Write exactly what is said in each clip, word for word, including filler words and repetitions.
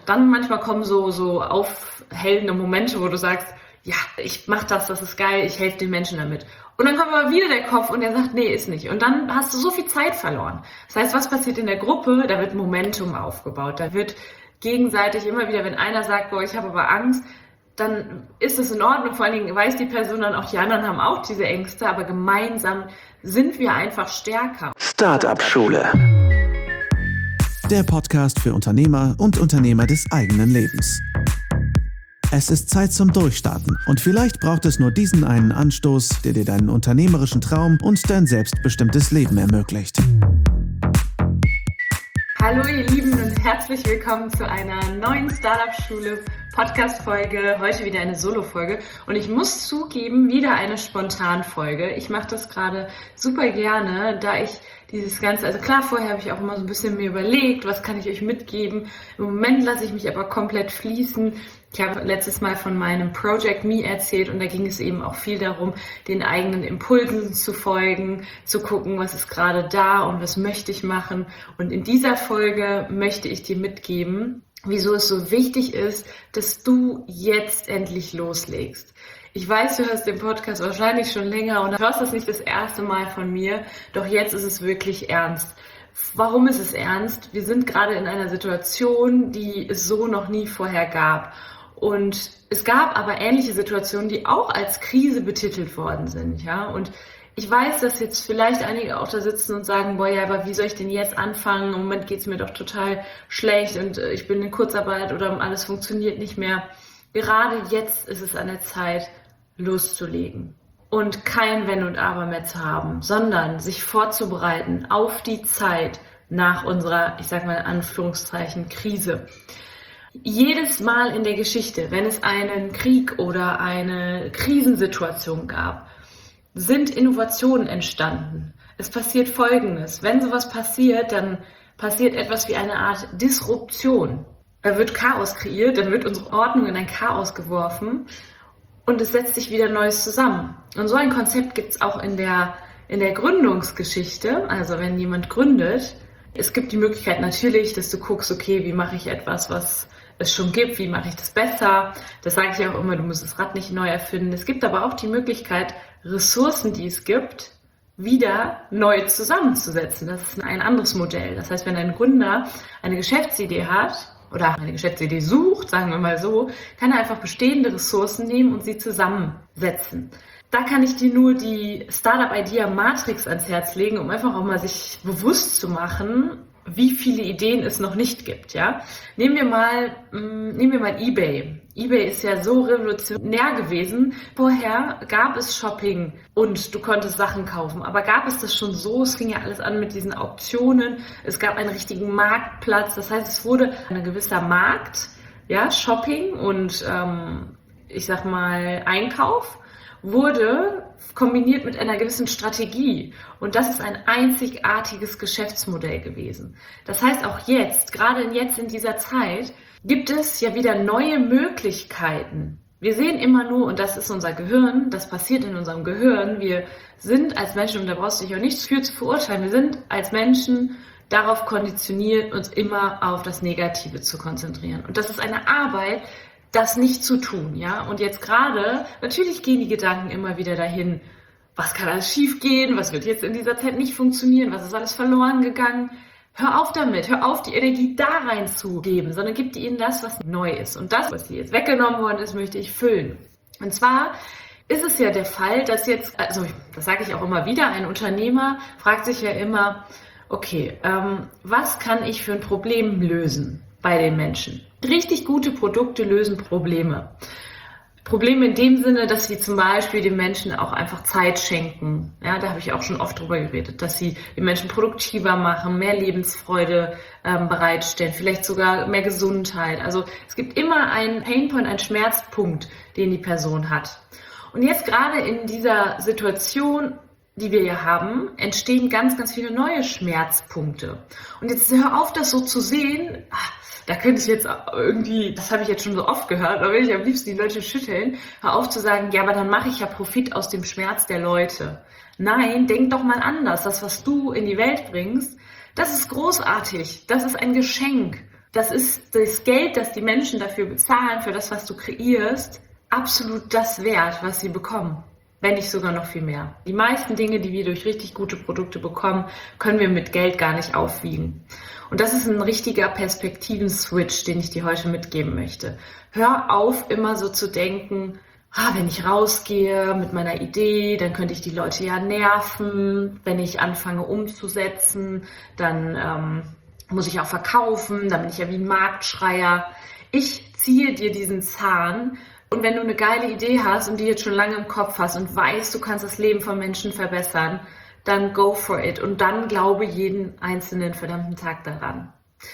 dann manchmal kommen so, so aufhellende Momente, wo du sagst, ja, ich mach das, das ist geil, ich helfe den Menschen damit. Und dann kommt aber wieder der Kopf und der sagt, nee, ist nicht. Und dann hast du so viel Zeit verloren. Das heißt, was passiert in der Gruppe? Da wird Momentum aufgebaut. Da wird gegenseitig immer wieder, wenn einer sagt, boah, ich habe aber Angst, dann ist es in Ordnung. Vor allen Dingen weiß die Person dann auch, die anderen haben auch diese Ängste, aber gemeinsam sind wir einfach stärker. Startup-Schule. Der Podcast für Unternehmer und Unternehmer des eigenen Lebens. Es ist Zeit zum Durchstarten und vielleicht braucht es nur diesen einen Anstoß, der dir deinen unternehmerischen Traum und dein selbstbestimmtes Leben ermöglicht. Hallo ihr Lieben und herzlich willkommen zu einer neuen Startup-Schule Podcast-Folge. Heute wieder eine Solo-Folge und ich muss zugeben, wieder eine Spontan-Folge. Ich mache das gerade super gerne, da ich dieses Ganze, also klar, vorher habe ich auch immer so ein bisschen mir überlegt, was kann ich euch mitgeben. Im Moment lasse ich mich aber komplett fließen. Ich habe letztes Mal von meinem Project Me erzählt und da ging es eben auch viel darum, den eigenen Impulsen zu folgen, zu gucken, was ist gerade da und was möchte ich machen. Und in dieser Folge möchte ich dir mitgeben, wieso es so wichtig ist, dass du jetzt endlich loslegst. Ich weiß, du hörst den Podcast wahrscheinlich schon länger und hörst das nicht das erste Mal von mir, doch jetzt ist es wirklich ernst. Warum ist es ernst? Wir sind gerade in einer Situation, die es so noch nie vorher gab. Und es gab aber ähnliche Situationen, die auch als Krise betitelt worden sind, ja. Und ich weiß, dass jetzt vielleicht einige auch da sitzen und sagen, boah, ja, aber wie soll ich denn jetzt anfangen? Im Moment geht's mir doch total schlecht und ich bin in Kurzarbeit oder alles funktioniert nicht mehr. Gerade jetzt ist es an der Zeit, loszulegen und kein Wenn und Aber mehr zu haben, sondern sich vorzubereiten auf die Zeit nach unserer, ich sag mal in Anführungszeichen, Krise. Jedes Mal in der Geschichte, wenn es einen Krieg oder eine Krisensituation gab, sind Innovationen entstanden. Es passiert Folgendes: Wenn sowas passiert, dann passiert etwas wie eine Art Disruption. Da wird Chaos kreiert, dann wird unsere Ordnung in ein Chaos geworfen und es setzt sich wieder Neues zusammen. Und so ein Konzept gibt es auch in der, in der Gründungsgeschichte. Also wenn jemand gründet, es gibt die Möglichkeit natürlich, dass du guckst, okay, wie mache ich etwas, was es schon gibt, wie mache ich das besser. Das sage ich auch immer, du musst das Rad nicht neu erfinden. Es gibt aber auch die Möglichkeit, Ressourcen, die es gibt, wieder neu zusammenzusetzen. Das ist ein anderes Modell. Das heißt, wenn ein Gründer eine Geschäftsidee hat oder eine Geschäftsidee sucht, sagen wir mal so, kann er einfach bestehende Ressourcen nehmen und sie zusammensetzen. Da kann ich dir nur die Startup Idea Matrix ans Herz legen, um einfach auch mal sich bewusst zu machen, wie viele Ideen es noch nicht gibt, ja. Nehmen wir mal, mh, nehmen wir mal eBay. eBay ist ja so revolutionär gewesen. Vorher gab es Shopping und du konntest Sachen kaufen. Aber gab es das schon so? Es fing ja alles an mit diesen Auktionen. Es gab einen richtigen Marktplatz. Das heißt, es wurde ein gewisser Markt, ja, Shopping und, ähm, ich sag mal, Einkauf wurde kombiniert mit einer gewissen Strategie. Und das ist ein einzigartiges Geschäftsmodell gewesen. Das heißt, auch jetzt, gerade jetzt in dieser Zeit, gibt es ja wieder neue Möglichkeiten. Wir sehen immer nur, und das ist unser Gehirn, das passiert in unserem Gehirn, wir sind als Menschen, und da brauchst du dich auch nichts für zu verurteilen, wir sind als Menschen darauf konditioniert, uns immer auf das Negative zu konzentrieren. Und das ist eine Arbeit, das nicht zu tun, ja. Und jetzt gerade, natürlich gehen die Gedanken immer wieder dahin, was kann alles schief gehen, was wird jetzt in dieser Zeit nicht funktionieren, was ist alles verloren gegangen. Hör auf damit, hör auf, die Energie da reinzugeben, sondern gib ihnen das, was neu ist. Und das, was dir jetzt weggenommen worden ist, möchte ich füllen. Und zwar ist es ja der Fall, dass jetzt, also das sage ich auch immer wieder, ein Unternehmer fragt sich ja immer, okay, ähm, was kann ich für ein Problem lösen bei den Menschen? Richtig gute Produkte lösen Probleme. Probleme in dem Sinne, dass sie zum Beispiel den Menschen auch einfach Zeit schenken. Ja, da habe ich auch schon oft drüber geredet, dass sie den Menschen produktiver machen, mehr Lebensfreude ähm, bereitstellen, vielleicht sogar mehr Gesundheit. Also es gibt immer einen Painpoint, einen Schmerzpunkt, den die Person hat. Und jetzt gerade in dieser Situation, die wir ja haben, entstehen ganz, ganz viele neue Schmerzpunkte. Und jetzt hör auf, das so zu sehen, ach, da könnte ich jetzt irgendwie, das habe ich jetzt schon so oft gehört, da will ich am liebsten die Leute schütteln, hör auf zu sagen, ja, aber dann mache ich ja Profit aus dem Schmerz der Leute. Nein, denk doch mal anders. Das, was du in die Welt bringst, das ist großartig. Das ist ein Geschenk. das ist das Geld, das die Menschen dafür bezahlen, für das, was du kreierst, absolut das wert, was sie bekommen. Wenn nicht sogar noch viel mehr. Die meisten Dinge, die wir durch richtig gute Produkte bekommen, können wir mit Geld gar nicht aufwiegen. Und das ist ein richtiger Perspektiven-Switch, den ich dir heute mitgeben möchte. Hör auf, immer so zu denken, ah, wenn ich rausgehe mit meiner Idee, dann könnte ich die Leute ja nerven. Wenn ich anfange umzusetzen, dann ähm, muss ich auch verkaufen, dann bin ich ja wie ein Marktschreier. Ich ziehe dir diesen Zahn. Und wenn du eine geile Idee hast und die jetzt schon lange im Kopf hast und weißt, du kannst das Leben von Menschen verbessern, dann go for it und dann glaube jeden einzelnen verdammten Tag daran.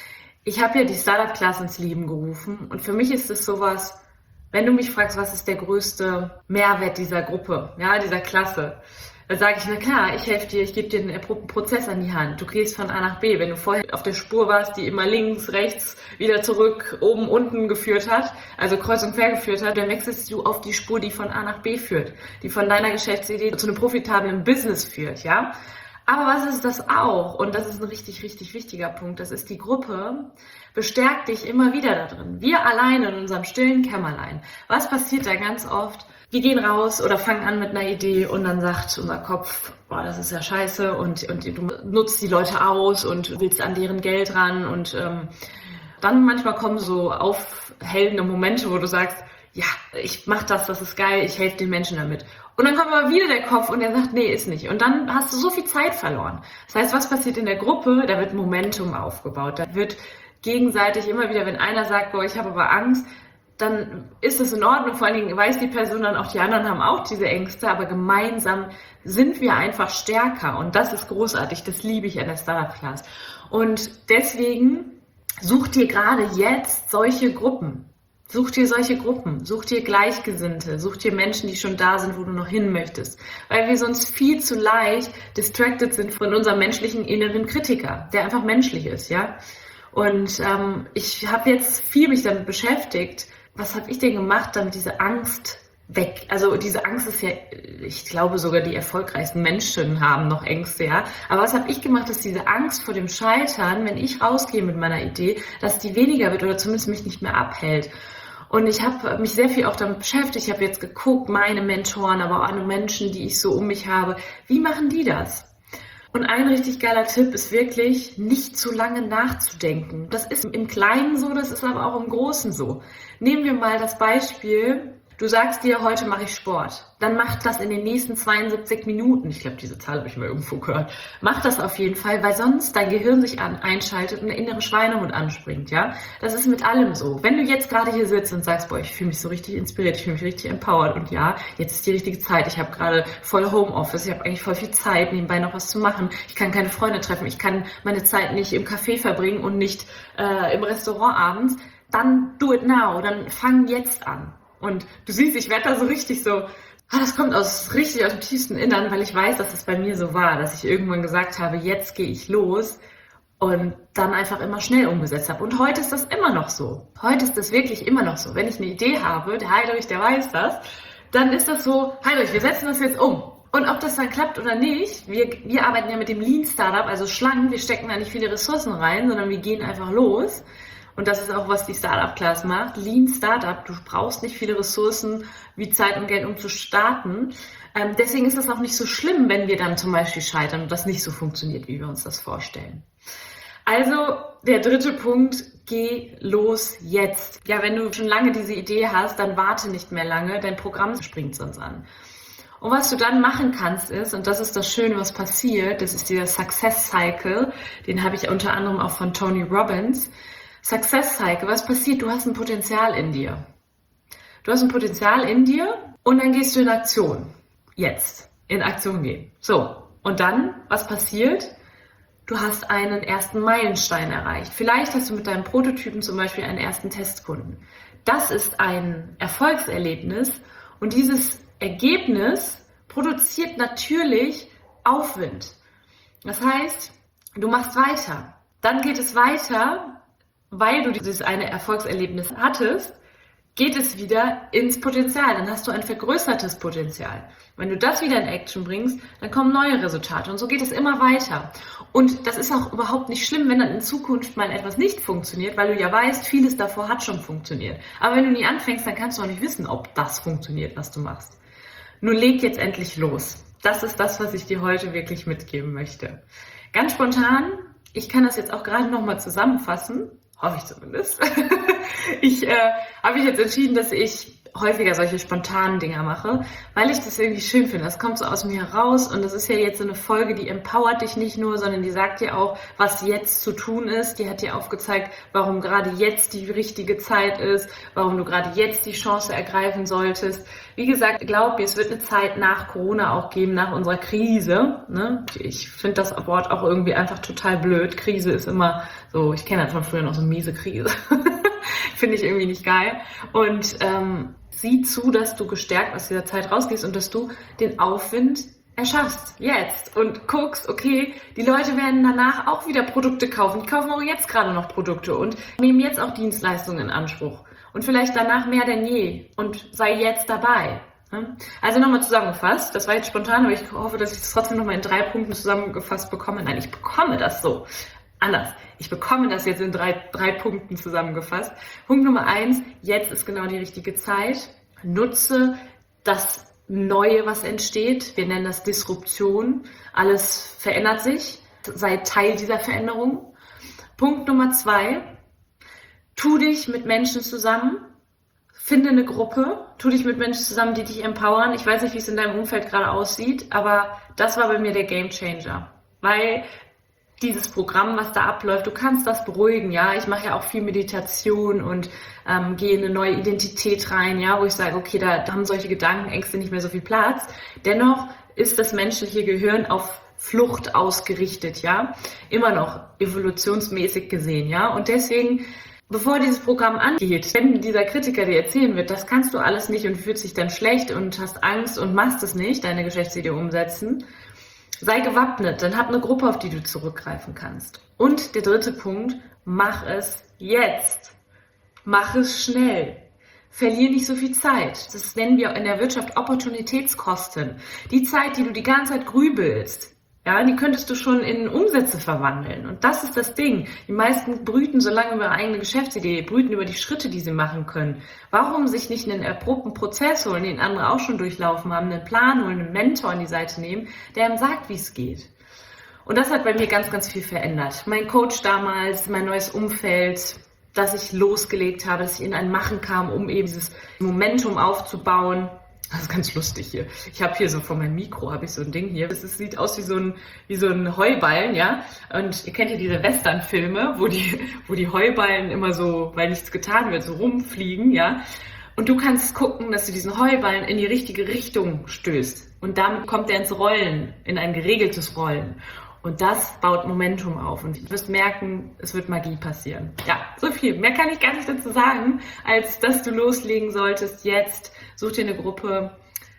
Ich habe ja die Startup-Class ins Leben gerufen und für mich ist es sowas, wenn du mich fragst, was ist der größte Mehrwert dieser Gruppe, ja, dieser Klasse, dann sage ich, na klar, ich helfe dir, ich gebe dir einen Prozess an die Hand. Du gehst von A nach B. Wenn du vorher auf der Spur warst, die immer links, rechts, wieder zurück, oben, unten geführt hat, also kreuz und quer geführt hat, dann wechselst du auf die Spur, die von A nach B führt, die von deiner Geschäftsidee zu einem profitablen Business führt, ja. Aber was ist das auch? Und das ist ein richtig, richtig wichtiger Punkt. Das ist die Gruppe, bestärkt dich immer wieder da drin. Wir alleine in unserem stillen Kämmerlein. Was passiert da ganz oft? Wir gehen raus oder fangen an mit einer Idee und dann sagt unser Kopf, boah, das ist ja scheiße und, und du nutzt die Leute aus und willst an deren Geld ran und ähm, dann manchmal kommen so aufhellende Momente, wo du sagst, ja, ich mach das, das ist geil, ich helfe den Menschen damit. Und dann kommt aber wieder der Kopf und der sagt, nee, ist nicht. Und dann hast du so viel Zeit verloren. Das heißt, was passiert in der Gruppe? Da wird Momentum aufgebaut. Da wird gegenseitig immer wieder, wenn einer sagt, boah, ich habe aber Angst, dann ist es in Ordnung. Vor allen Dingen weiß die Person dann auch, die anderen haben auch diese Ängste, aber gemeinsam sind wir einfach stärker. Und das ist großartig. Das liebe ich an der Startup-Class. Und deswegen such dir gerade jetzt solche Gruppen. Such dir solche Gruppen, such dir Gleichgesinnte, such dir Menschen, die schon da sind, wo du noch hin möchtest. Weil wir sonst viel zu leicht distracted sind von unserem menschlichen inneren Kritiker, der einfach menschlich ist, ja. Und ähm, ich habe jetzt viel mich damit beschäftigt, was habe ich denn gemacht, damit diese Angst weg, also diese Angst ist ja, ich glaube sogar die erfolgreichsten Menschen haben noch Ängste, ja. Aber was habe ich gemacht, dass diese Angst vor dem Scheitern, wenn ich rausgehe mit meiner Idee, dass die weniger wird oder zumindest mich nicht mehr abhält. Und ich habe mich sehr viel auch damit beschäftigt. Ich habe jetzt geguckt, meine Mentoren, aber auch andere Menschen, die ich so um mich habe, wie machen die das? Und ein richtig geiler Tipp ist wirklich, nicht zu lange nachzudenken. Das ist im Kleinen so, das ist aber auch im Großen so. Nehmen wir mal das Beispiel, du sagst dir, heute mache ich Sport. Dann mach das in den nächsten zweiundsiebzig Minuten. Ich glaube, diese Zahl habe ich mal irgendwo gehört. Mach das auf jeden Fall, weil sonst dein Gehirn sich an, einschaltet und der innere Schweinehund anspringt, ja. Das ist mit allem so. Wenn du jetzt gerade hier sitzt und sagst, boah, ich fühle mich so richtig inspiriert, ich fühle mich richtig empowered und ja, jetzt ist die richtige Zeit. Ich habe gerade voll Homeoffice, ich habe eigentlich voll viel Zeit, nebenbei noch was zu machen. Ich kann keine Freunde treffen, ich kann meine Zeit nicht im Café verbringen und nicht äh, im Restaurant abends. Dann do it now, dann fang jetzt an. Und du siehst, ich werde da so richtig so, ah, das kommt aus richtig aus dem tiefsten Innern, weil ich weiß, dass es bei mir so war, dass ich irgendwann gesagt habe, jetzt gehe ich los und dann einfach immer schnell umgesetzt habe. Und heute ist das immer noch so. Heute ist das wirklich immer noch so. Wenn ich eine Idee habe, der Heidrich, der weiß das, dann ist das so, Heidrich, wir setzen das jetzt um. Und ob das dann klappt oder nicht, wir, wir arbeiten ja mit dem Lean Startup, also schlank, wir stecken da nicht viele Ressourcen rein, sondern wir gehen einfach los. Und das ist auch, was die Startup-Class macht. Lean Startup, du brauchst nicht viele Ressourcen wie Zeit und Geld, um zu starten. Ähm, deswegen ist es auch nicht so schlimm, wenn wir dann zum Beispiel scheitern und das nicht so funktioniert, wie wir uns das vorstellen. Also der dritte Punkt, geh los jetzt. Ja, wenn du schon lange diese Idee hast, dann warte nicht mehr lange, dein Programm springt sonst an. Und was du dann machen kannst ist, und das ist das Schöne, was passiert, das ist dieser Success Cycle, den habe ich unter anderem auch von Tony Robbins. Success Cycle, was passiert? Du hast ein Potenzial in dir. Du hast ein Potenzial in dir und dann gehst du in Aktion. Jetzt. In Aktion gehen. So. Und dann, was passiert? Du hast einen ersten Meilenstein erreicht. Vielleicht hast du mit deinem Prototypen zum Beispiel einen ersten Testkunden. Das ist ein Erfolgserlebnis und dieses Ergebnis produziert natürlich Aufwind. Das heißt, du machst weiter. Dann geht es weiter, weil du dieses eine Erfolgserlebnis hattest, geht es wieder ins Potenzial. Dann hast du ein vergrößertes Potenzial. Wenn du das wieder in Action bringst, dann kommen neue Resultate. Und so geht es immer weiter. Und das ist auch überhaupt nicht schlimm, wenn dann in Zukunft mal etwas nicht funktioniert, weil du ja weißt, vieles davor hat schon funktioniert. Aber wenn du nie anfängst, dann kannst du auch nicht wissen, ob das funktioniert, was du machst. Nun leg jetzt endlich los. Das ist das, was ich dir heute wirklich mitgeben möchte. Ganz spontan, ich kann das jetzt auch gerade nochmal zusammenfassen, hoffe ich zumindest. Ich äh, habe mich jetzt entschieden, dass ich häufiger solche spontanen Dinger mache, weil ich das irgendwie schön finde. Das kommt so aus mir heraus und das ist ja jetzt so eine Folge, die empowert dich nicht nur, sondern die sagt dir auch, was jetzt zu tun ist. Die hat dir aufgezeigt, warum gerade jetzt die richtige Zeit ist, warum du gerade jetzt die Chance ergreifen solltest. Wie gesagt, glaub mir, es wird eine Zeit nach Corona auch geben, nach unserer Krise. Ne? Ich finde das Wort auch irgendwie einfach total blöd. Krise ist immer so, ich kenne das von früher noch, so miese Krise. Finde ich irgendwie nicht geil. Und ähm, sieh zu, dass du gestärkt aus dieser Zeit rausgehst und dass du den Aufwind erschaffst. Jetzt. Und guckst, okay, die Leute werden danach auch wieder Produkte kaufen. Die kaufen auch jetzt gerade noch Produkte und nehmen jetzt auch Dienstleistungen in Anspruch. Und vielleicht danach mehr denn je. Und sei jetzt dabei. Also nochmal zusammengefasst. Das war jetzt spontan, aber ich hoffe, dass ich das trotzdem nochmal in drei Punkten zusammengefasst bekomme. Nein, ich bekomme das so. Anders. Ich bekomme das jetzt in drei, drei Punkten zusammengefasst. Punkt Nummer eins, jetzt ist genau die richtige Zeit. Nutze das Neue, was entsteht. Wir nennen das Disruption. Alles verändert sich. Sei Teil dieser Veränderung. Punkt Nummer zwei, tu dich mit Menschen zusammen. Finde eine Gruppe. Tu dich mit Menschen zusammen, die dich empowern. Ich weiß nicht, wie es in deinem Umfeld gerade aussieht, aber das war bei mir der Gamechanger. Weil dieses Programm, was da abläuft, du kannst das beruhigen, ja. Ich mache ja auch viel Meditation und ähm, gehe in eine neue Identität rein, ja, wo ich sage, okay, da, da haben solche Gedanken, Ängste nicht mehr so viel Platz. Dennoch ist das menschliche Gehirn auf Flucht ausgerichtet, ja. Immer noch evolutionsmäßig gesehen, ja. Und deswegen, bevor dieses Programm angeht, wenn dieser Kritiker dir erzählen wird, das kannst du alles nicht und fühlst dich dann schlecht und hast Angst und machst es nicht, deine Geschäftsidee umsetzen, sei gewappnet, dann hab eine Gruppe, auf die du zurückgreifen kannst. Und der dritte Punkt, mach es jetzt. Mach es schnell. Verlier nicht so viel Zeit. Das nennen wir in der Wirtschaft Opportunitätskosten. Die Zeit, die du die ganze Zeit grübelst, ja, die könntest du schon in Umsätze verwandeln. Und das ist das Ding. Die meisten brüten so lange über ihre eigene Geschäftsidee, brüten über die Schritte, die sie machen können. Warum sich nicht einen erprobten Prozess holen, den andere auch schon durchlaufen haben, einen Plan holen, einen Mentor an die Seite nehmen, der ihm sagt, wie es geht. Und das hat bei mir ganz, ganz viel verändert. Mein Coach damals, mein neues Umfeld, dass ich losgelegt habe, dass ich in ein Machen kam, um eben dieses Momentum aufzubauen. Das ist ganz lustig hier. Ich habe hier so vor meinem Mikro, habe ich so ein Ding hier. Das ist, sieht aus wie so ein wie so ein Heuballen, ja. Und ihr kennt ja diese Western-Filme, wo die wo die Heuballen immer so, weil nichts getan wird, so rumfliegen, ja. Und du kannst gucken, dass du diesen Heuballen in die richtige Richtung stößt. Und dann kommt er ins Rollen, in ein geregeltes Rollen. Und das baut Momentum auf. Und du wirst merken, es wird Magie passieren. Ja, so viel. Mehr kann ich gar nicht dazu sagen, als dass du loslegen solltest jetzt. Such dir eine Gruppe.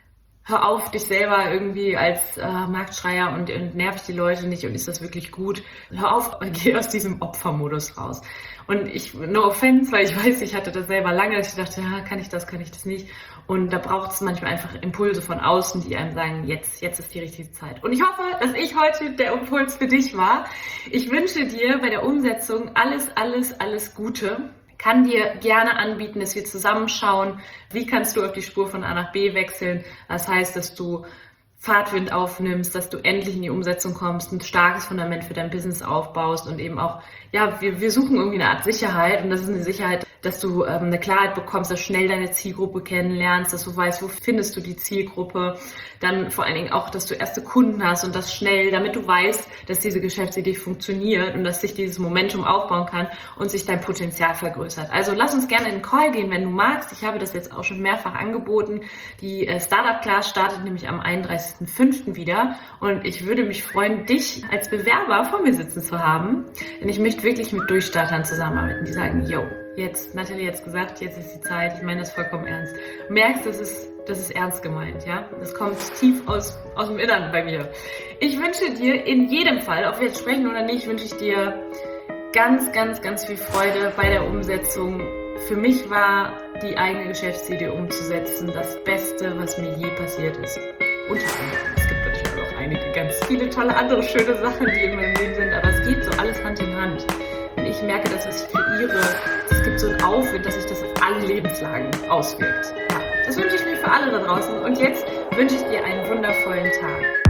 Hör auf, dich selber irgendwie als äh, Marktschreier und, und nerv die Leute nicht und ist das wirklich gut. Hör auf, geh aus diesem Opfermodus raus. Und ich, no offense, weil ich weiß, ich hatte das selber lange, dass ich dachte, ja, kann ich das, kann ich das nicht. Und da braucht es manchmal einfach Impulse von außen, die einem sagen, jetzt, jetzt ist die richtige Zeit. Und ich hoffe, dass ich heute der Impuls für dich war. Ich wünsche dir bei der Umsetzung alles, alles, alles Gute. Kann dir gerne anbieten, dass wir zusammenschauen, wie kannst du auf die Spur von A nach B wechseln. Das heißt, dass du Fahrtwind aufnimmst, dass du endlich in die Umsetzung kommst, ein starkes Fundament für dein Business aufbaust und eben auch, ja, wir, wir suchen irgendwie eine Art Sicherheit und das ist eine Sicherheit, dass du ähm, eine Klarheit bekommst, dass du schnell deine Zielgruppe kennenlernst, dass du weißt, wo findest du die Zielgruppe, dann vor allen Dingen auch, dass du erste Kunden hast und das schnell, damit du weißt, dass diese Geschäftsidee funktioniert und dass sich dieses Momentum aufbauen kann und sich dein Potenzial vergrößert. Also lass uns gerne in den Call gehen, wenn du magst. Ich habe das jetzt auch schon mehrfach angeboten. Die äh, Startup Class startet nämlich am einunddreißigsten fünften wieder und ich würde mich freuen, dich als Bewerber vor mir sitzen zu haben, denn ich möchte wirklich mit Durchstartern zusammenarbeiten, die sagen, yo, jetzt, Nathalie hat's gesagt, jetzt ist die Zeit, ich meine das vollkommen ernst. Du merkst, das ist, das ist ernst gemeint, ja? Das kommt tief aus, aus dem Innern bei mir. Ich wünsche dir in jedem Fall, ob wir jetzt sprechen oder nicht, wünsche ich dir ganz, ganz, ganz viel Freude bei der Umsetzung. für mich war die eigene Geschäftsidee umzusetzen das Beste, was mir je passiert ist. Unter anderem. Es gibt natürlich auch noch einige ganz viele tolle andere schöne Sachen, die in meinem Leben sind, aber es geht so alles Hand in Hand. Und ich merke, dass was ich kreiere, es gibt so einen Aufwind, dass sich das auf alle Lebenslagen auswirkt. Ja, das wünsche ich mir für alle da draußen. Und jetzt wünsche ich dir einen wundervollen Tag.